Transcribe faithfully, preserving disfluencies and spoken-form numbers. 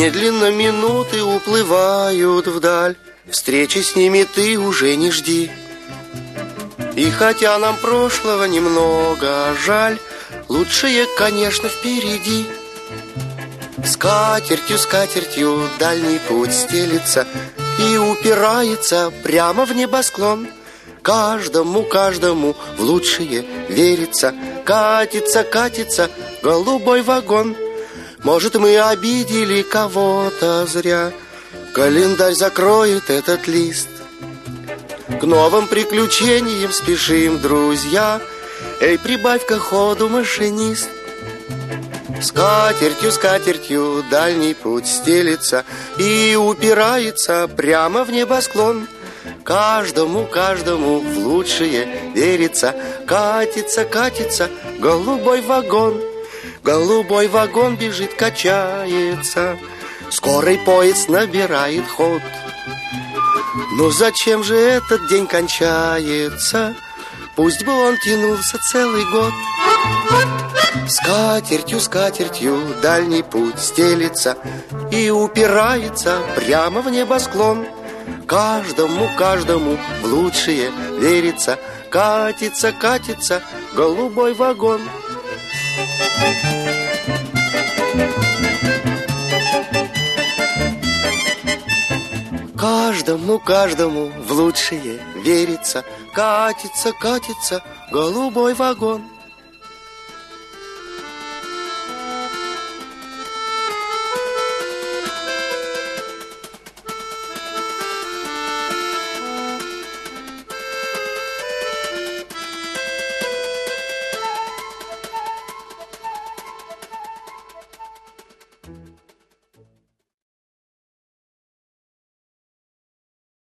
Медленно минуты уплывают вдаль, встречи с ними ты уже не жди. И хотя нам прошлого немного жаль, лучшее, конечно, впереди. Скатертью, скатертью дальний путь стелится и упирается прямо в небосклон. Каждому, каждому в лучшее верится. Катится, катится голубой вагон. Может, мы обидели кого-то зря, календарь закроет этот лист. К новым приключениям спешим, друзья. Эй, прибавь-ка ходу, машинист. Скатертью, скатертью дальний путь стелится и упирается прямо в небосклон. Каждому, каждому в лучшее верится. Катится, катится голубой вагон. Голубой вагон бежит, качается. Скорый поезд набирает ход. Но зачем же этот день кончается? Пусть бы он тянулся целый год. Скатертью, скатертью дальний путь стелится и упирается прямо в небосклон. Каждому, каждому в лучшее верится. Катится, катится голубой вагон. Каждому, каждому в лучшее верится. Катится, катится голубой вагон.